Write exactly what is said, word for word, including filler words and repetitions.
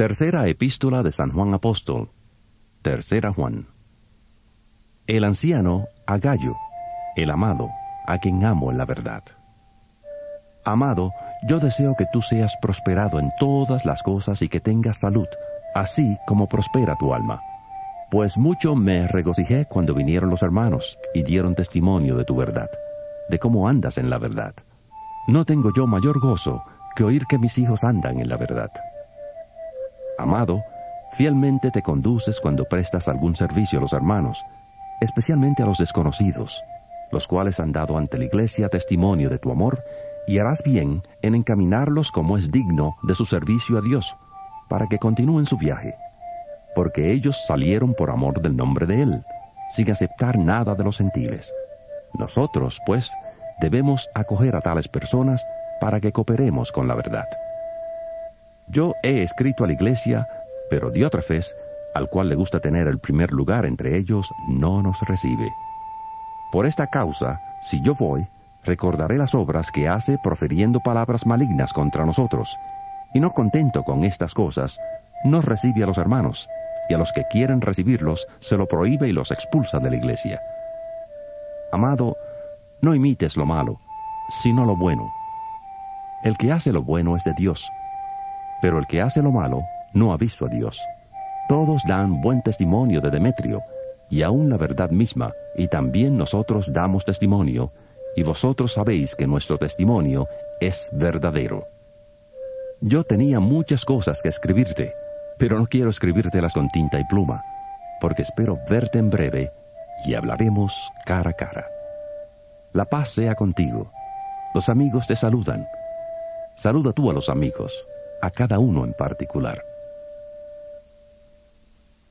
Tercera epístola de San Juan Apóstol. Tercera Juan. El anciano a Gayo, el amado, a quien amo en la verdad. Amado, yo deseo que tú seas prosperado en todas las cosas y que tengas salud, así como prospera tu alma. Pues mucho me regocijé cuando vinieron los hermanos y dieron testimonio de tu verdad, de cómo andas en la verdad. No tengo yo mayor gozo que oír que mis hijos andan en la verdad. Amado, fielmente te conduces cuando prestas algún servicio a los hermanos, especialmente a los desconocidos, los cuales han dado ante la iglesia testimonio de tu amor, y harás bien en encaminarlos como es digno de su servicio a Dios, para que continúen su viaje, porque ellos salieron por amor del nombre de Él, sin aceptar nada de los gentiles. Nosotros, pues, debemos acoger a tales personas para que cooperemos con la verdad. Yo he escrito a la iglesia, pero Diótrefes, al cual le gusta tener el primer lugar entre ellos, no nos recibe. Por esta causa, si yo voy, recordaré las obras que hace profiriendo palabras malignas contra nosotros, y no contento con estas cosas, no recibe a los hermanos, y a los que quieren recibirlos se lo prohíbe y los expulsa de la iglesia. Amado, no imites lo malo, sino lo bueno. El que hace lo bueno es de Dios, pero el que hace lo malo no ha visto a Dios. Todos dan buen testimonio de Demetrio, y aun la verdad misma, y también nosotros damos testimonio, y vosotros sabéis que nuestro testimonio es verdadero. Yo tenía muchas cosas que escribirte, pero no quiero escribírtelas con tinta y pluma, porque espero verte en breve, y hablaremos cara a cara. La paz sea contigo. Los amigos te saludan. Saluda tú a los amigos, a cada uno en particular.